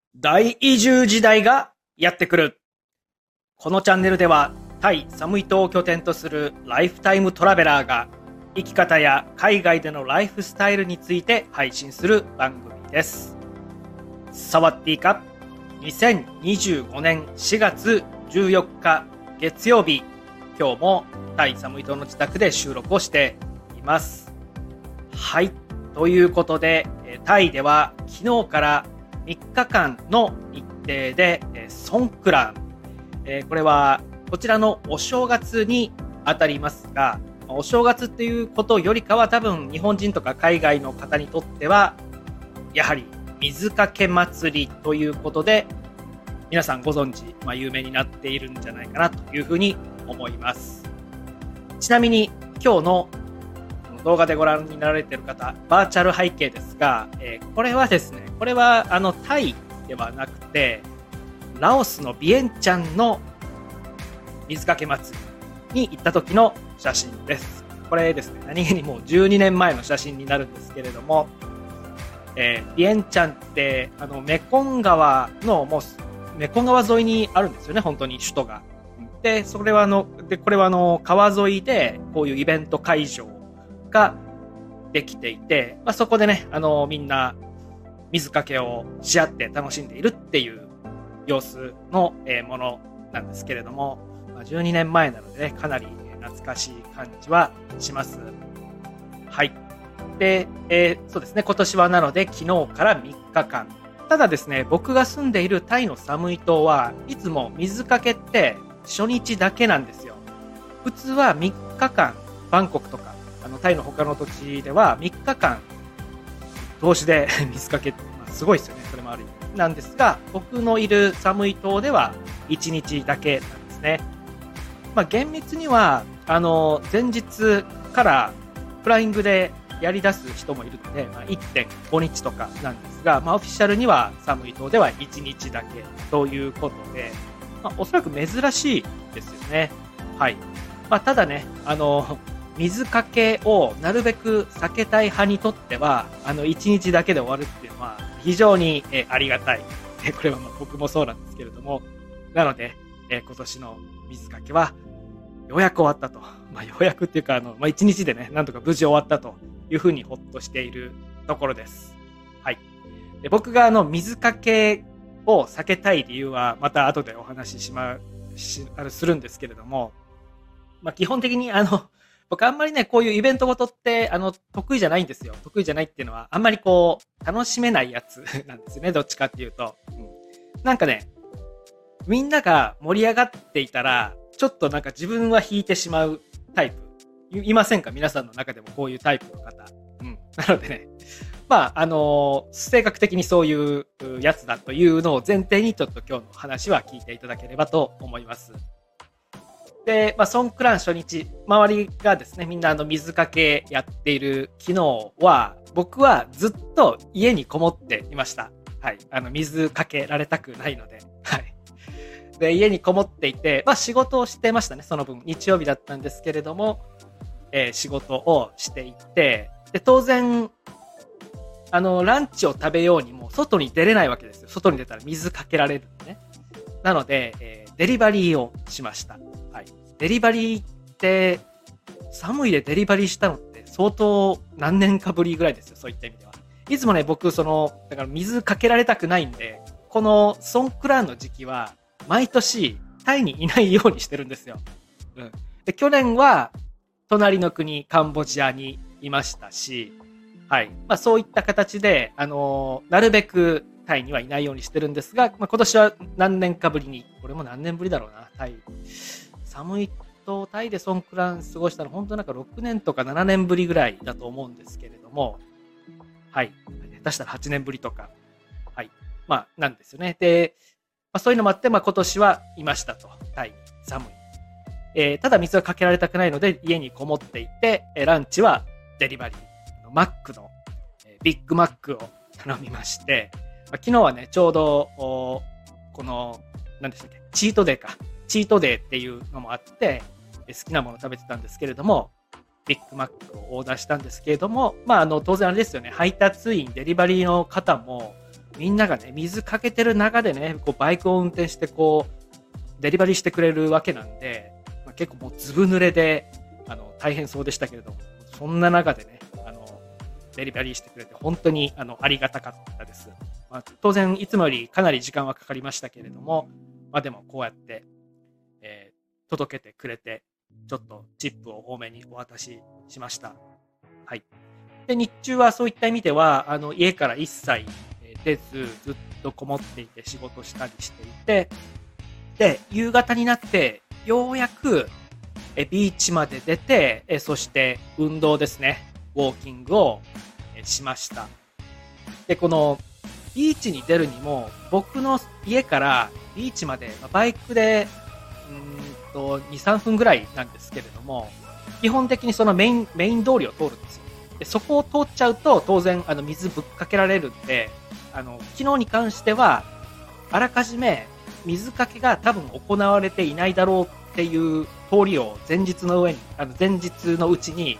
大移住時代がやってくる。このチャンネルではタイ・サムイ島を拠点とするライフタイムトラベラーが生き方や海外でのライフスタイルについて配信する番組です。サワッディーカ2025年4月14日月曜日、今日もタイ・サムイ島の自宅で収録をしています。はい、ということでタイでは昨日から3日間の日程でソンクラン、これはこちらのお正月にあたりますが、お正月っていうことよりかは多分日本人とか海外の方にとってはやはり水かけ祭りということで皆さんご存知、有名になっているんじゃないかなというふうに思います。ちなみに今日の動画でご覧になられている方、バーチャル背景ですが、これはですね、これはタイではなくてラオスのビエンチャンの水かけ祭りに行った時の写真です。これですね、何気にもう12年前の写真になるんですけれども、ビエンチャンってメコン川のもうメコン川沿いにあるんですよね、本当に首都が。で、これは川沿いでこういうイベント会場ができていて、そこでね、みんな水かけをし合って楽しんでいるっていう様子のものなんですけれども、12年前なのでね、かなり懐かしい感じはします。はい。で、そうですね、今年はなので昨日から3日間。ただですね、僕が住んでいるタイのサムイ島はいつも水かけって初日だけなんですよ。普通は3日間、バンコクとかタイの他の土地では3日間通しで水かけ、すごいですよね、それもある意味なんですが、僕のいるサムイ島では1日だけなんですね。厳密には前日からフライングでやり出す人もいるので、1.5 日とかなんですが、オフィシャルにはサムイ島では1日だけということで、おそらく珍しいですよね。はい。ただね、水かけをなるべく避けたい派にとっては、1日だけで終わるっていうのは非常にありがたい。これは僕もそうなんですけれども、なので、今年の水かけはようやく終わったと。ようやくっていうか、1日でね、なんとか無事終わったというふうにほっとしているところです。はい。で、僕が水かけを避けたい理由は、また後でお話しするんですけれども、基本的に僕あんまりね、こういうイベントごとって、得意じゃないんですよ。得意じゃないっていうのは、あんまり楽しめないやつなんですよね。どっちかっていうと。なんかね、みんなが盛り上がっていたら、ちょっとなんか自分は引いてしまうタイプ。いませんか？皆さんの中でもこういうタイプの方。なのでね、性格的にそういうやつだというのを前提にちょっと今日の話は聞いていただければと思います。で、ソンクラン初日、周りがですね、みんな水かけやっている昨日は、僕はずっと家にこもっていました。はい。水かけられたくないので。はい。で、家にこもっていて、仕事をしてましたね、その分。日曜日だったんですけれども、仕事をしていて、で、当然、ランチを食べようにも外に出れないわけですよ。外に出たら水かけられるんでね。なので、デリバリーをしました。はい。デリバリーって、寒いでデリバリーしたのって相当何年かぶりぐらいですよ。そういった意味では。いつもね、僕、だから水かけられたくないんで、このソンクランの時期は、毎年、タイにいないようにしてるんですよ。で、去年は、隣の国、カンボジアにいましたし、はい。そういった形で、なるべくタイにはいないようにしてるんですが、今年は何年かぶりに、これも何年ぶりだろうな、タイ。寒いとタイでソンクラン過ごしたの、本当なんか6年とか7年ぶりぐらいだと思うんですけれども、はい。下手したら8年ぶりとか、はい。なんですよね。で、そういうのもあって、今年はいましたと。タイ、寒い。ただ水はかけられたくないので、家にこもっていて、ランチはデリバリー。マックの、ビッグマックを頼みまして、昨日はね、ちょうど、何でしたっけ、チートデーか。チートデーっていうのもあって、好きなものを食べてたんですけれども、ビッグマックをオーダーしたんですけれども、当然あれですよね、配達員、デリバリーの方も、 みんながね、水かけてる中でね、こうバイクを運転してこう、デリバリーしてくれるわけなんで、結構もうずぶ濡れで、大変そうでしたけれども、そんな中でね、デリバリーしてくれて本当にありがたかったです。当然いつもよりかなり時間はかかりましたけれども、でもこうやって、届けてくれて、ちょっとチップを多めにお渡ししました。はい。で、日中はそういった意味では、家から一切出ず、ずっとこもっていて仕事したりしていて、で、夕方になって、ようやくビーチまで出て、そして運動ですね。ウォーキングをしました。で、このビーチに出るにも、僕の家からビーチまでバイクで2、3分ぐらいなんですけれども、基本的にそのメイン通りを通るんですよ。で、そこを通っちゃうと当然水ぶっかけられるんで、昨日に関してはあらかじめ水かけが多分行われていないだろうっていう通りを前日のうちに、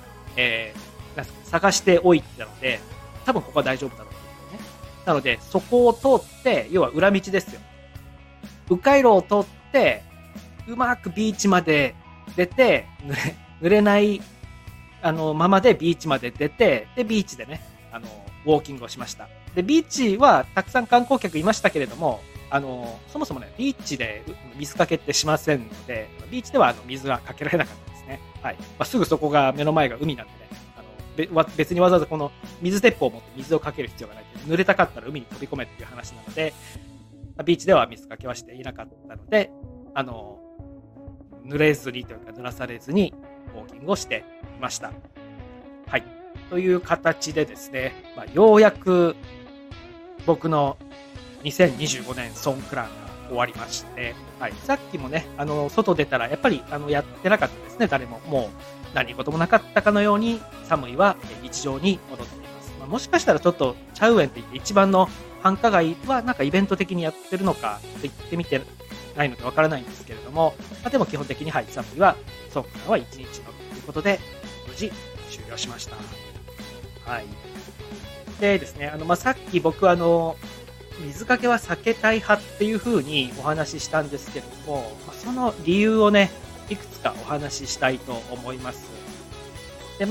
探しておいたので、多分ここは大丈夫だろうというね。なので、そこを通って、要は裏道ですよ。迂回路を通って、うまくビーチまで出て、濡れないままでビーチまで出て、で、ビーチでね、ウォーキングをしました。で、ビーチはたくさん観光客いましたけれども、そもそもね、ビーチで水かけってしませんので、ビーチでは水はかけられなかったですね。はい。すぐそこが目の前が海なんでね、別にわざわざこの水鉄砲を持って水をかける必要がない。濡れたかったら海に飛び込めっていう話なので、ビーチでは水かけはしていなかったので、濡れずにというか濡らされずにウォーキングをしていました。はい。という形でですね、ようやく僕の2025年ソンクランが終わりまして、はい、さっきもね、外出たらやっぱりやってなかったですね、誰も。もう何事もなかったかのように寒いは日常に戻っています。もしかしたらちょっとチャウエンって言って一番の繁華街はなんかイベント的にやってるのかと言ってみてないのでわからないんですけれども、でも基本的にはい、寒いはソンクランは1日のみということで無事終了しました。はい。でですね、さっき僕水かけは避けたい派っていう風にお話ししたんですけれども、その理由をね、いくつかお話ししたいと思います。で、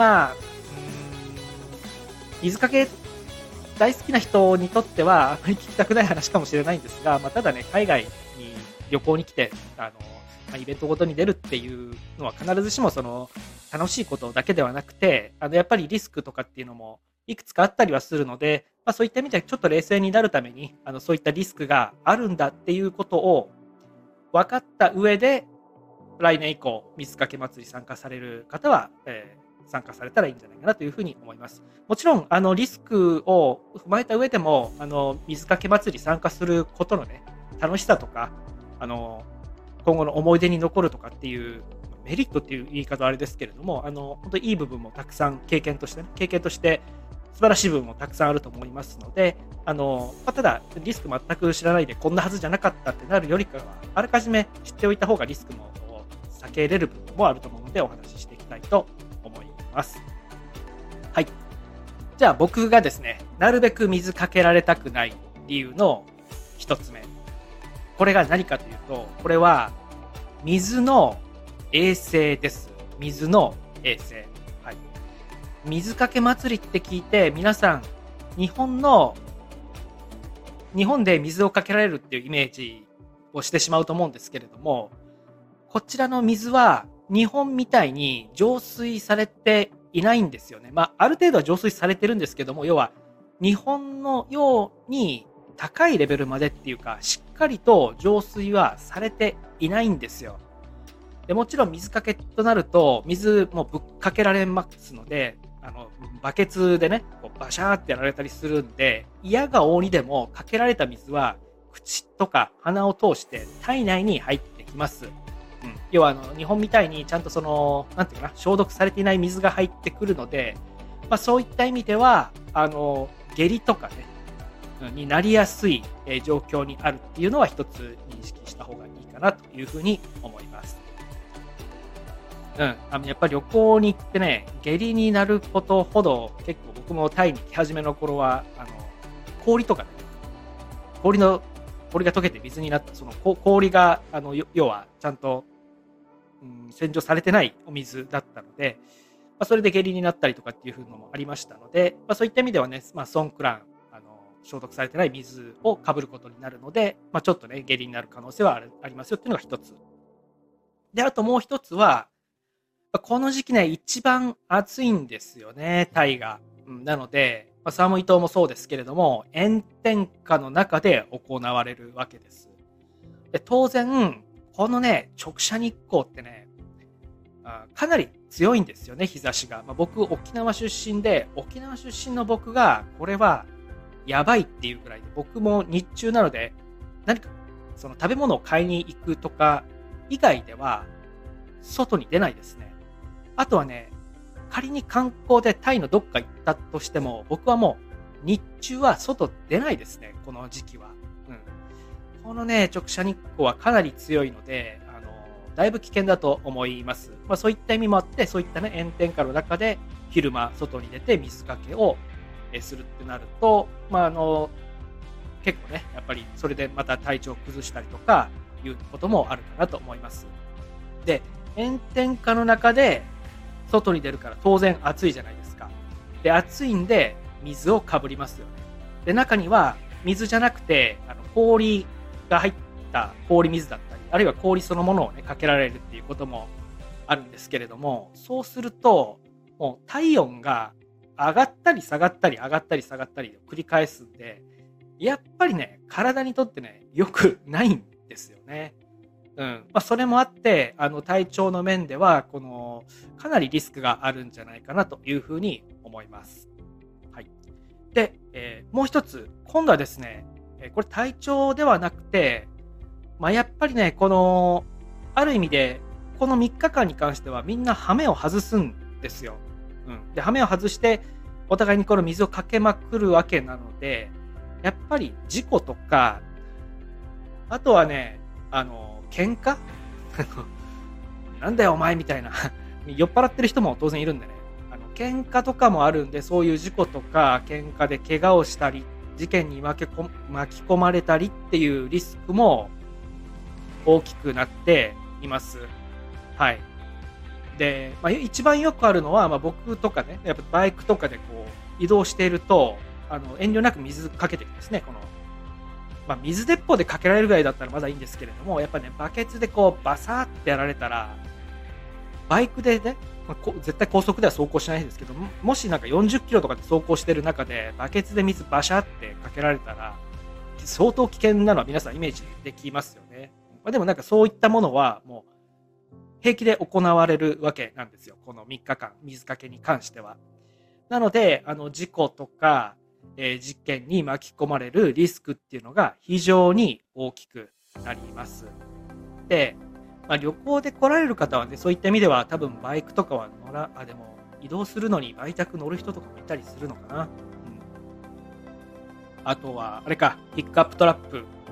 水かけ大好きな人にとってはあまり聞きたくない話かもしれないんですが、ただね、海外に旅行に来て、イベントごとに出るっていうのは必ずしもその楽しいことだけではなくて、やっぱりリスクとかっていうのもいくつかあったりはするので、そういった意味でちょっと冷静になるために、そういったリスクがあるんだっていうことを分かった上で、来年以降、水かけ祭り参加される方は、参加されたらいいんじゃないかなというふうに思います。もちろん、リスクを踏まえた上でも、水かけ祭り参加することのね、楽しさとか、今後の思い出に残るとかっていうメリットっていう言い方はあれですけれども、本当にいい部分もたくさん経験として素晴らしい部分もたくさんあると思いますので、ただリスク全く知らないでこんなはずじゃなかったってなるよりかは、あらかじめ知っておいた方がリスクも避けれる部分もあると思うので、お話ししていきたいと思います。はい。じゃあ僕がですね、なるべく水かけられたくない理由の一つ目。これが何かというと、これは水の衛生です。水の衛生。はい。水かけ祭りって聞いて、皆さん、日本で水をかけられるっていうイメージをしてしまうと思うんですけれども、こちらの水は日本みたいに浄水されていないんですよね。ある程度は浄水されてるんですけども、要は日本のように高いレベルまでっていうか、しっかりと浄水はされていないんですよ。でもちろん水かけとなると、水もぶっかけられますので、バケツでね、こうバシャーってやられたりするんで、嫌が応にでもかけられた水は、口とか鼻を通して体内に入ってきます。要は日本みたいにちゃんとなんていうかな、消毒されていない水が入ってくるので、そういった意味では、下痢とかね、になりやすい状況にあるっていうのは一つ認識した方がいいかなというふうに思います。やっぱり旅行に行ってね、下痢になることほど結構僕もタイに来始めの頃は、氷とかね、 氷が溶けて水になった、その氷が要はちゃんと、洗浄されてないお水だったので、それで下痢になったりとかっていうのもありましたので、そういった意味ではね、ソンクラン消毒されてない水をかぶることになるので、ちょっとね下痢になる可能性はありますよっていうのが一つで、あともう一つは、この時期ね一番暑いんですよね、タイが。なので、寒い島もそうですけれども、炎天下の中で行われるわけです。で当然このね直射日光ってね、かなり強いんですよね、日差しが。僕沖縄出身で、沖縄出身の僕がこれはやばいっていうくらいで、僕も日中なので何かその食べ物を買いに行くとか以外では外に出ないですね。あとはね、仮に観光でタイのどっか行ったとしても、僕はもう日中は外出ないですね、この時期は。このね直射日光はかなり強いので、だいぶ危険だと思います。そういった意味もあって、そういったね炎天下の中で昼間外に出て水かけをするってなると、結構ねやっぱりそれでまた体調を崩したりとかいうこともあるかなと思います。で、炎天下の中で外に出るから当然暑いじゃないですか。で、暑いんで水をかぶりますよね。で、中には水じゃなくて氷が入った氷水だったり、あるいは氷そのものをねかけられるっていうこともあるんですけれども、そうするともう体温が上がったり下がったり上がったり下がったりを繰り返すんで、やっぱりね体にとってね良くないんですよね。それもあって体調の面ではかなりリスクがあるんじゃないかなというふうに思います。はい。で、もう一つ今度はですね、これ体調ではなくて、やっぱりねある意味でこの3日間に関してはみんな羽目を外すんですよ。で羽目を外してお互いにこの水をかけまくるわけなので、やっぱり事故とか、あとはね喧嘩なんだよお前みたいな酔っ払ってる人も当然いるんでね、喧嘩とかもあるんで、そういう事故とか喧嘩で怪我をしたり事件に巻き込まれたりっていうリスクも大きくなっています。はい。で、一番よくあるのは、僕とかね、やっぱバイクとかで移動していると遠慮なく水かけてるんですね。水鉄砲でかけられるぐらいだったらまだいいんですけれども、やっぱねバケツでバサーってやられたら、バイクでね、絶対高速では走行しないですけども、しなんか40キロとかで走行してる中でバケツで水バシャってかけられたら相当危険なのは皆さんイメージできますよね。でもなんかそういったものはもう平気で行われるわけなんですよ、この3日間水かけに関しては。なので事故とか、事件に巻き込まれるリスクっていうのが非常に大きくなります。で、旅行で来られる方はね、そういった意味では多分バイクとかはでも移動するのにバイタク乗る人とかもいたりするのかな。あとはあれか、ピックアップトラ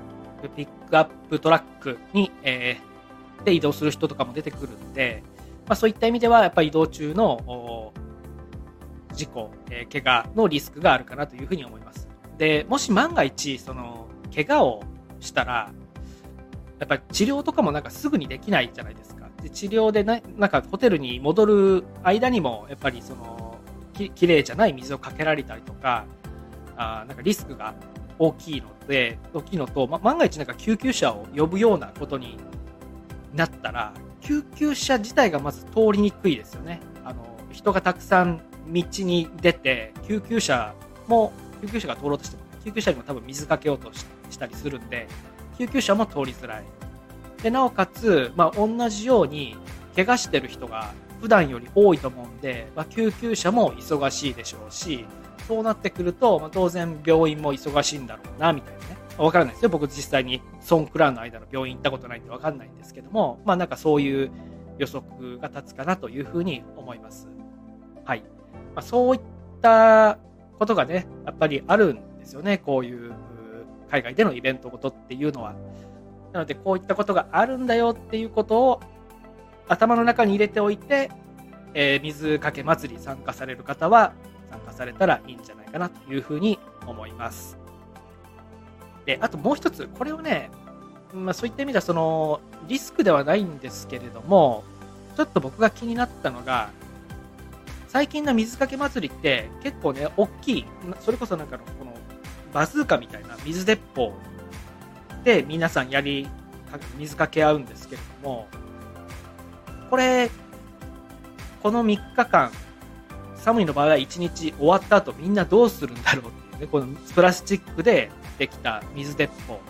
ックに、で移動する人とかも出てくるんで、そういった意味ではやっぱり移動中の事故、怪我のリスクがあるかなというふうに思います。で、もし万が一怪我をしたら、やっぱり治療とかもなんかすぐにできないじゃないですか。で、治療でなんかホテルに戻る間にもやっぱりきれいじゃない水をかけられたりとか、なんかリスクが大きいのと、万が一なんか救急車を呼ぶようなことになったら、救急車自体がまず通りにくいですよね。人がたくさん道に出て、救急車が通ろうとしても、救急車にも多分水かけようとしたりするんで、救急車も通りづらい。で、なおかつ、同じように怪我してる人が普段より多いと思うんで、救急車も忙しいでしょうし、そうなってくると、当然病院も忙しいんだろうなみたいなね。わからないですよ、僕実際にソンクランの間の病院行ったことないんでわかんないんですけども、なんかそういう予測が立つかなというふうに思います。はい。そういったことがね、やっぱりあるんですよね、こういう海外でのイベントごとっていうのは。なのでこういったことがあるんだよっていうことを頭の中に入れておいて、水かけ祭り参加される方は参加されたらいいんじゃないかなというふうに思います。 で、あともう一つ、これをね、そういった意味ではリスクではないんですけれども、ちょっと僕が気になったのが、最近の水かけ祭りって結構ね、大きい、それこそこのバズーカみたいな水鉄砲で皆さん水かけ合うんですけれども、この3日間、寒いの場合は1日終わった後みんなどうするんだろうっていうね、このプラスチックでできた水鉄砲。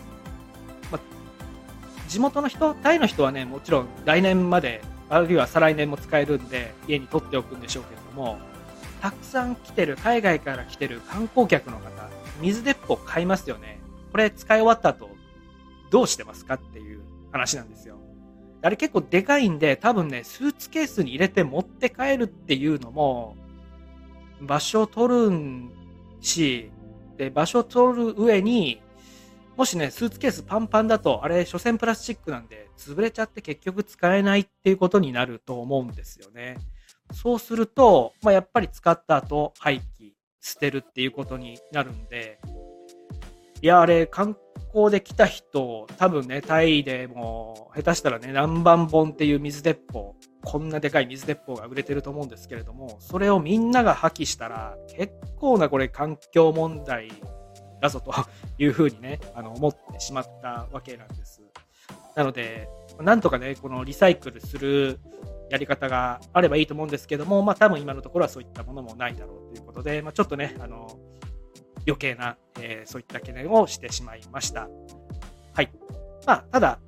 地元の人、タイの人はね、もちろん来年まで、あるいは再来年も使えるんで、家に取っておくんでしょうけれども、たくさん海外から来てる観光客の方、水鉄砲買いますよね。これ使い終わった後、どうしてますかっていう話なんですよ。あれ結構でかいんで、多分ね、スーツケースに入れて持って帰るっていうのも、場所を取るし、で、場所を取る上に、もしね、スーツケースパンパンだと、あれ、所詮プラスチックなんで、潰れちゃって結局使えないっていうことになると思うんですよね。そうすると、やっぱり使った後、廃棄、捨てるっていうことになるんで、いや、あれ、観光で来た人、多分ね、タイでも、下手したらね、何万本っていう水鉄砲、こんなでかい水鉄砲が売れてると思うんですけれども、それをみんなが破棄したら、結構なこれ環境問題だぞというふうにね、思ってしまったわけなんです。なので、なんとかね、このリサイクルするやり方があればいいと思うんですけども、多分今のところはそういったものもないだろうということで、ちょっとね、余計な、そういった懸念をしてしまいました。はい。ただ、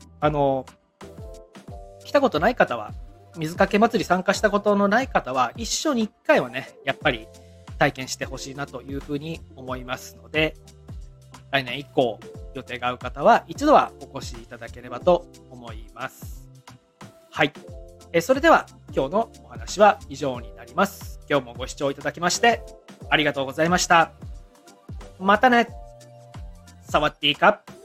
来たことない方は、水かけ祭り参加したことのない方は、一生に一回はね、やっぱり体験してほしいなというふうに思いますので、来年以降予定が合う方は一度はお越しいただければと思います。はい。それでは今日のお話は以上になります。今日もご視聴いただきましてありがとうございました。またね。サワッディーカ。